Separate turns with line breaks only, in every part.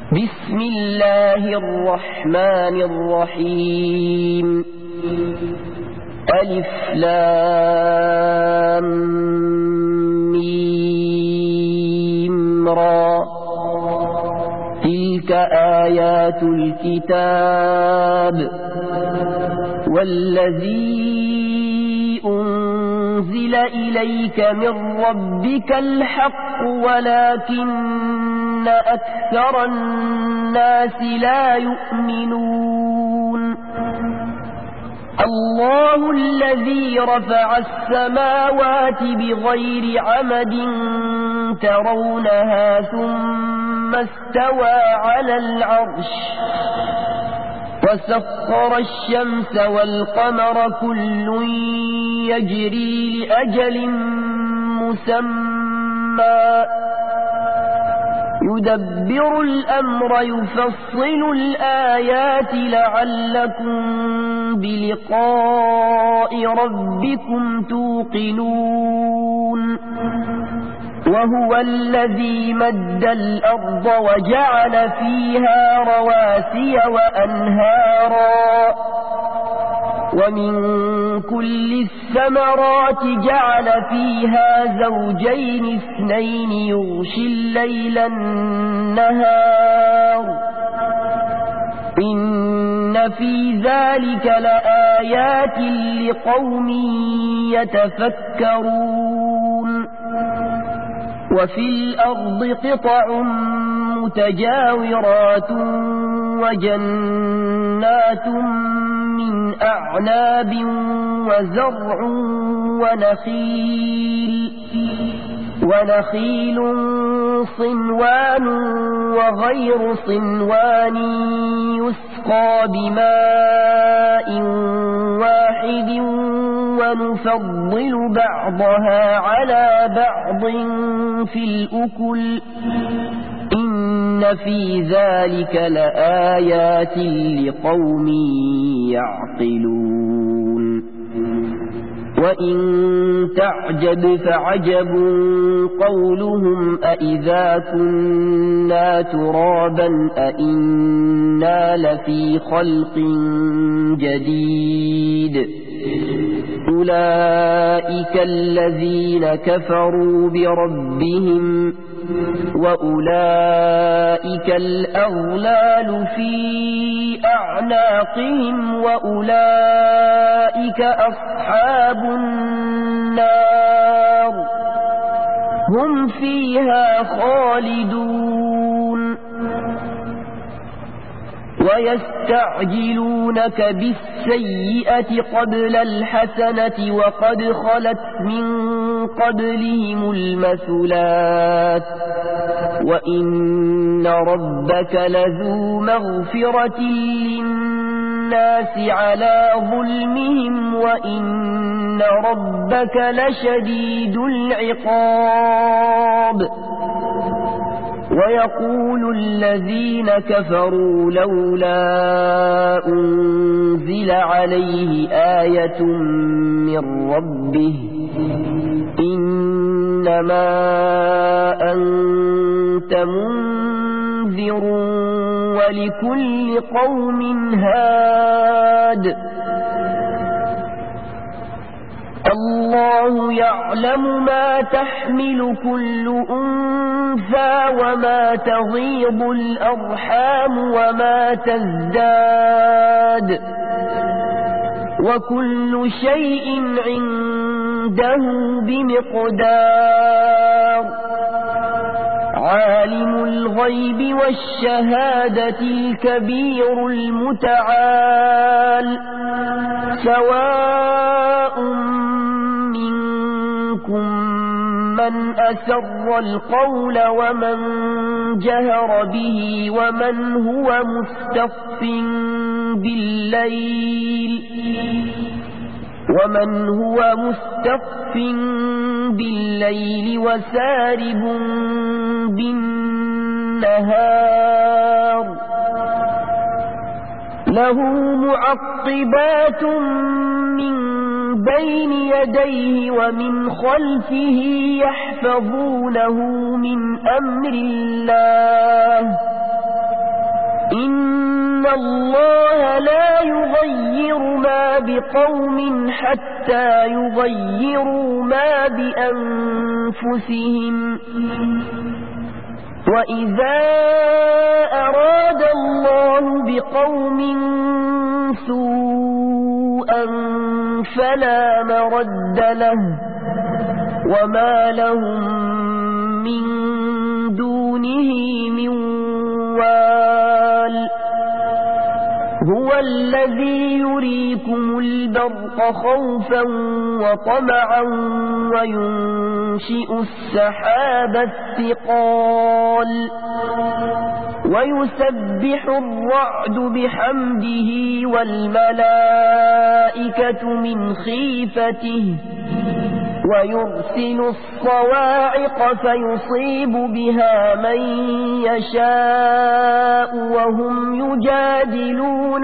بسم الله الرحمن الرحيم ألف لام ميم را تلك آيات الكتاب والذي أنزل إليك من ربك الحق ولكن أكثر الناس لا يؤمنون الله الذي رفع السماوات بغير عمد ترونها ثم استوى على العرش وسخر الشمس والقمر كل يجري لأجل مسمى يدبر الأمر يفصل الآيات لعلكم بلقاء ربكم توقنون وهو الذي مد الأرض وجعل فيها رواسي وأنهارا ومن كل الثمرات جعل فيها زوجين اثنين يغشي الليل النهار إن في ذلك لآيات لقوم يتفكرون وفي الأرض قطع متجاورات وجنات من أعناب وزرع ونخيل صنوان وغير صنوان يسقى بماء واحد ونفضل بعضها على بعض في الأكل إن في ذلك لآيات لقوم يعقلون وإن تعجب فعجب قولهم أإذا كنا ترابا أإنا لفي خلق جديد أولئك الذين كفروا بربهم وأولئك الأغلال في أعناقهم وأولئك أصحاب النار هم فيها خالدون ويستعجلونك بالسيئة قبل الحسنة وقد خلت من قبلهم المثلات وإن ربك لذو مغفرة للناس على ظلمهم وإن ربك لشديد العقاب ويقول الذين كفروا لولا أنزل عليه آية من ربه إنما أنت منذر ولكل قوم هاد الله يعلم ما تحمل كل أنثى وما تغيض الأرحام وما تزداد وكل شيء عنده بمقدار عالم الغيب والشهادة الكبير المتعال سواء منكم من أسر القول ومن جهر به ومن هو مستخف بالليل وسارب بالنهار له معقبات من بين يديه ومن خلفه يحفظونه من أمر الله الله لا يغير ما بقوم حتى يغيروا ما بأنفسهم وإذا أراد الله بقوم سوءا فلا مرد له وما لهم من دونه من وال هو الذي يريكم البرق خوفا وطمعا وينشئ السحاب الثقال ويسبح الرعد بحمده والملائكة من خيفته ويرسل الصواعق فيصيب بها من يشاء وهم يجادلون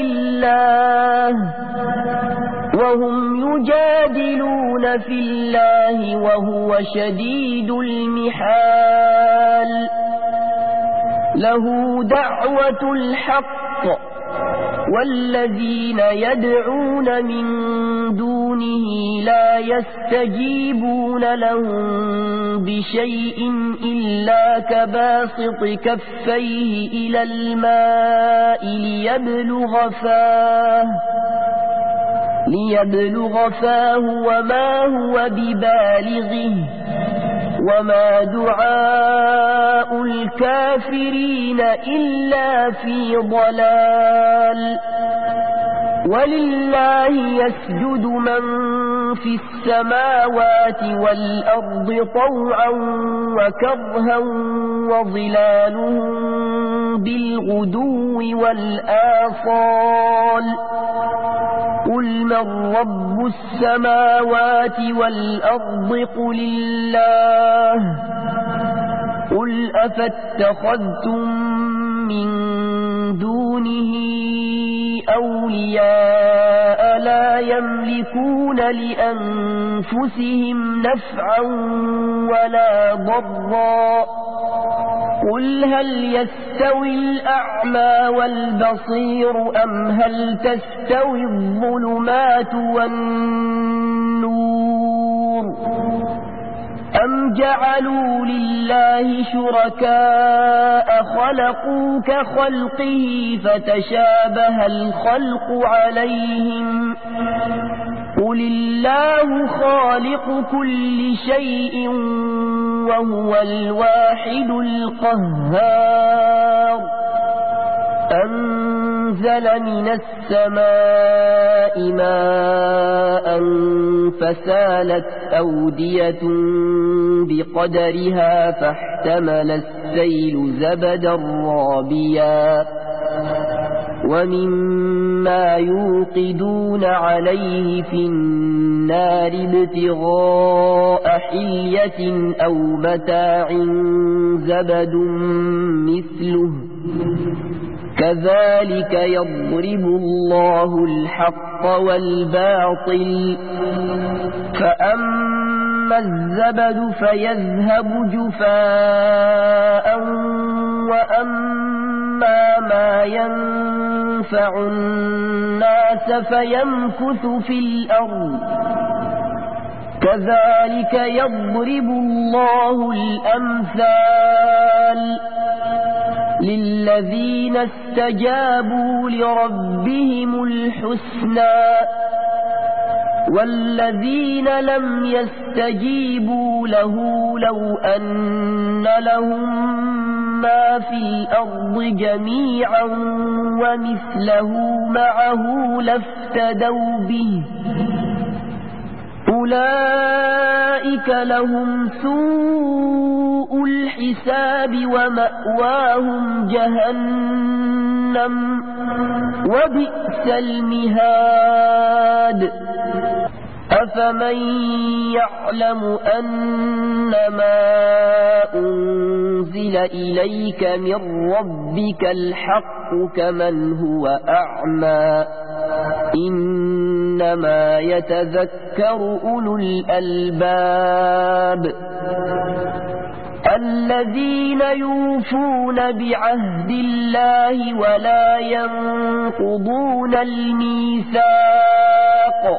في الله وهو شديد المحال له دعوة الحق والذين يدعون من دونه لا يستجيبون لهم بشيء إلا كباسط كفيه إلى الماء ليبلغ فاه وما هو ببالغه وما دعاء الكافرين إلا في ضلال ولله يسجد من في السماوات والأرض طوعا وكرها وظلالهم بالغدو والآصال قل من رب السماوات والأرض قل الله قل أفاتخذتم من دونه أولياء لا يملكون لأنفسهم نفعا ولا ضرا قل هل يستوي الأعمى والبصير أم هل تستوي الظلمات والنور أم جعلوا لله شركاء خلقوا كخلقه فتشابه الخلق عليهم قل الله خالق كل شيء وهو الواحد القهار أنزل من السماء ماء فسالت أودية بقدرها فاحتمل السيل زبدا رابيا ومما يوقدون عليه في النار ابتغاء حلية أو متاع زبد مثله كذلك يضرب الله الحق والباطل فأما الزبد فيذهب جفاء وأما ما ينفع الناس فيمكث في الأرض كذلك يضرب الله الأمثال للذين استجابوا لربهم الحسنى والذين لم يستجيبوا له لو أن لهم ما في الأرض جميعا ومثله معه لافتدوا به أولئك لهم سوء الحساب ومأواهم جهنم وبئس المهاد أفمن يعلم أنما أنزل إليك من ربك الحق كمن هو أعمى إنما يتذكر أولو الألباب الذين يوفون بعهد الله ولا ينقضون الميثاق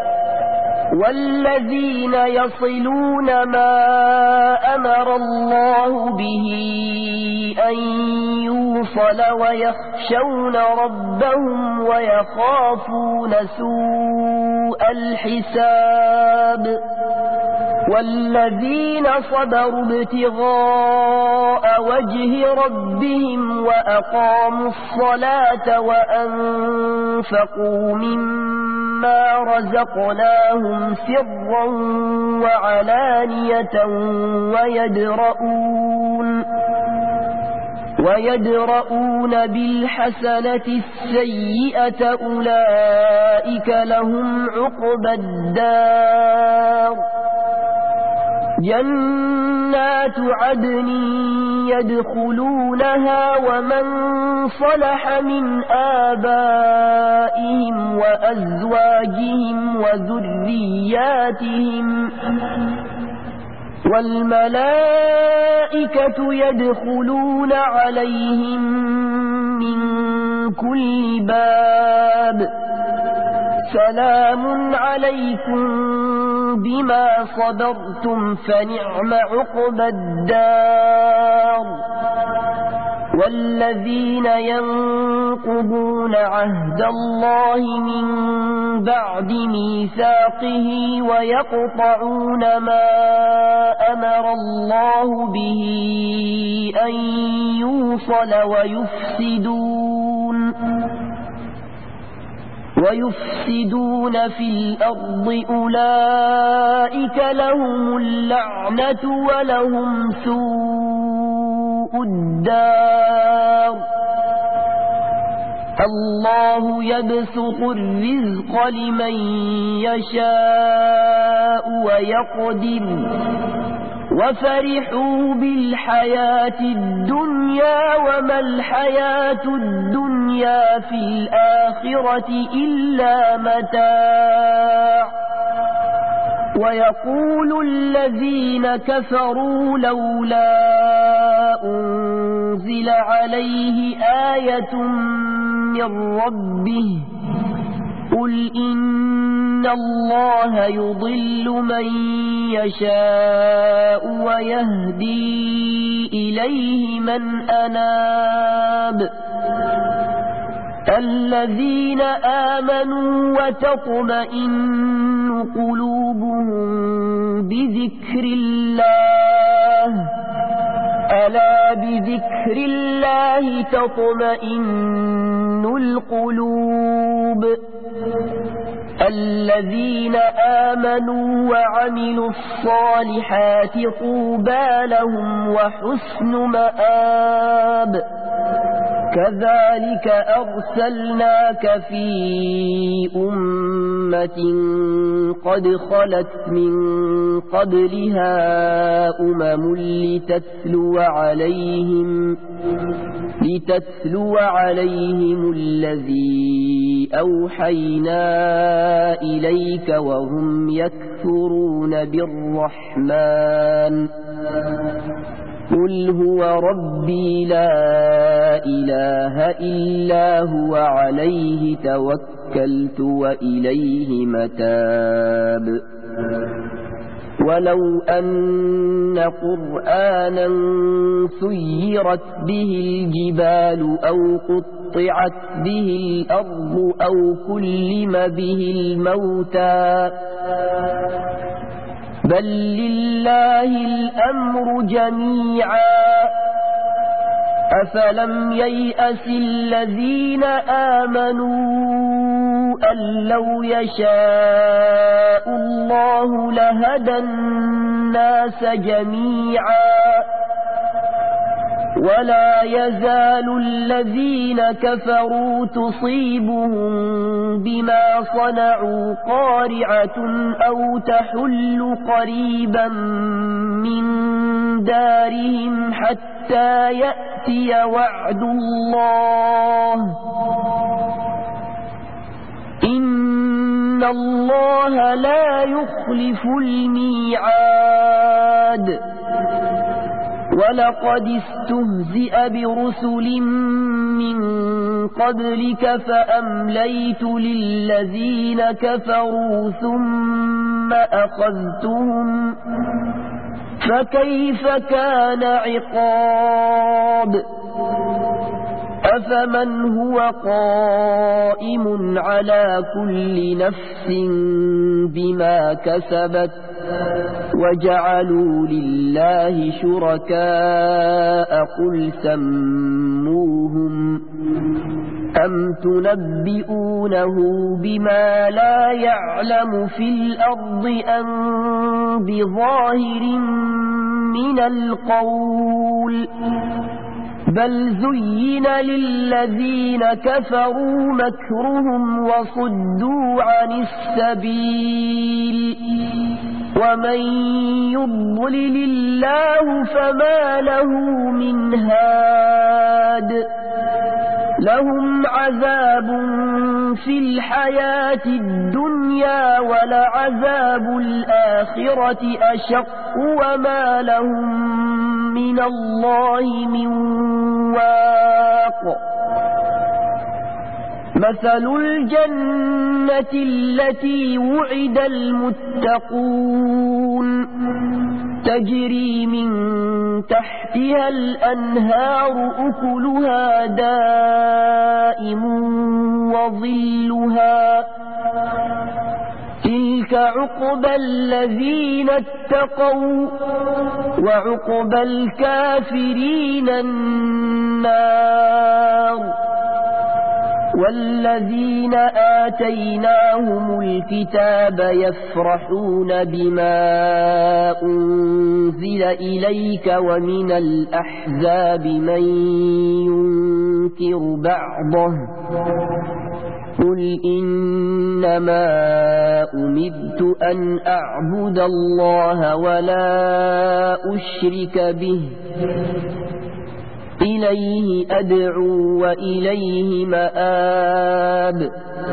والذين يصلون ما أمر الله به أن يوصل ويخشون ربهم ويخافون سوء الحساب والذين صبروا ابتغاء وجه ربهم وأقاموا الصلاة وأنفقوا مما رزقناهم سرا وعلانية ويدرؤون بالحسنة السيئة أولئك لهم عقبى الدار جنات عدن يدخلونها ومن صلح من آبائهم وأزواجهم وذرياتهم والملائكة يدخلون عليهم من كل باب سلام عليكم بما صبرتم فنعم عقبى الدار والذين ينقضون عهد الله من بعد ميثاقه ويقطعون ما أمر الله به أن يوصل ويفسدون في الأرض أولئك لهم اللعنة ولهم سوء الدار الله يبسط الرزق لمن يشاء ويقدر وفرحوا بالحياة الدنيا وما الحياة الدنيا في الآخرة إلا متاع ويقول الذين كفروا لولا أنزل عليه آية من ربه قل إن الله يضل من يشاء ويهدي إليه من أناب الذين آمنوا وتطمئن قلوبهم بذكر الله ألا بذكر الله تطمئن القلوب الذين آمنوا وعملوا الصالحات طوبى لهم وحسن مآب كذلك أرسلناك في أمة قد خلت من قبلها لتتلو عليهم الذي أوحينا إليك وهم يكفرون بالرحمن قل هو ربي لا إله إلا هو عليه توكلت وإليه متاب ولو أن قرآنا سيرت به الجبال أو قطعت به الأرض أو كلم به الموتى بل لله الأمر جميعا أفلم ييأس الذين آمنوا أن لو يشاء الله لهدى الناس جميعا ولا يزال الذين كفروا تصيبهم بما صنعوا قارعة أو تحل قريبا من دارهم حتى يأتي وعد الله إن الله لا يخلف الميعاد ولقد استهزئ برسل من قبلك فأمليت للذين كفروا ثم أخذتهم فكيف كان عقاب أفمن هو قائم على كل نفس بما كسبت وجعلوا لله شركاء قل سموهم أم تنبئونه بما لا يعلم في الأرض أم بظاهر من القول بل زين للذين كفروا مكرهم وصدوا عن السبيل ومن يضلل الله فما له من هاد لهم عذاب في الحياة الدنيا ولعذاب الآخرة أشق وما لهم من الله من واق مثل الجنة التي وعد المتقون تجري من تحتها الأنهار أكلها دائم وظلها تلك عقبى الذين اتقوا وعقبى الكافرين النار والذين آتيناهم الكتاب يفرحون بما أنزل إليك ومن الأحزاب من ينكر بعضه قل إنما أمرت أن أعبد الله ولا أشرك به إليه أدعو وإليه مآب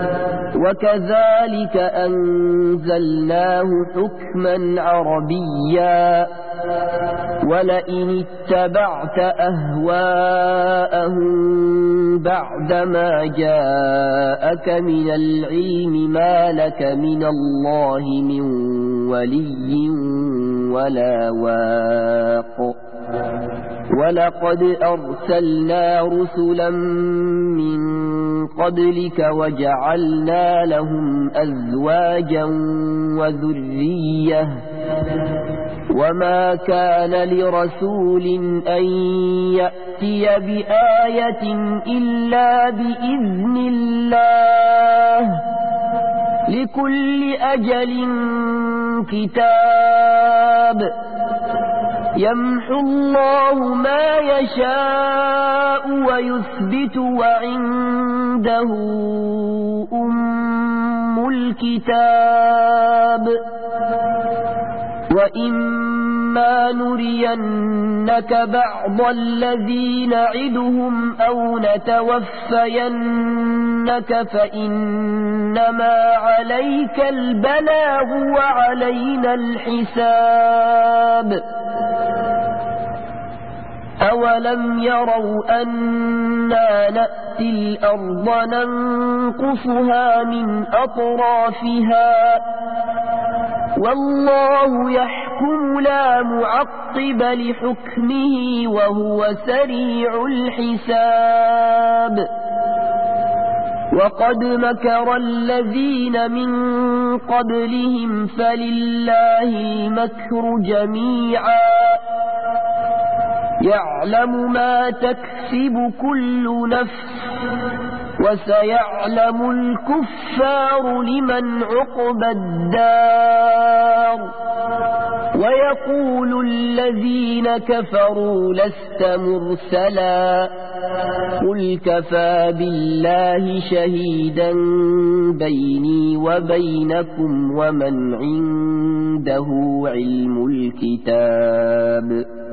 وكذلك أنزلناه حكما عربيا ولئن اتبعت أهواءهم بعدما جاءك من العلم ما لك من الله من ولي ولا واق ولقد أرسلنا رسلا من قبلك وجعلنا لهم أزواجا وذرية وما كان لرسول أن يأتي بآية إلا بإذن الله لكل أجل كتاب يمحو الله ما يشاء ويثبت وعنده أم الكتاب وإما نرينك بعض الذي نعدهم أو نتوفينك فإنما عليك البلاغ وعلينا الحساب أولم يروا أنا نأتي الأرض ننقصها من أطرافها والله يحكم لا معقب لحكمه وهو سريع الحساب وقد مكر الذين من قبلهم فلله المكر جميعا يعلم ما تكسب كل نفس وسيعلم الكفار لمن عقبى الدار ويقول الذين كفروا لست مرسلا قل كفى بالله شهيدا بيني وبينكم ومن عنده علم الكتاب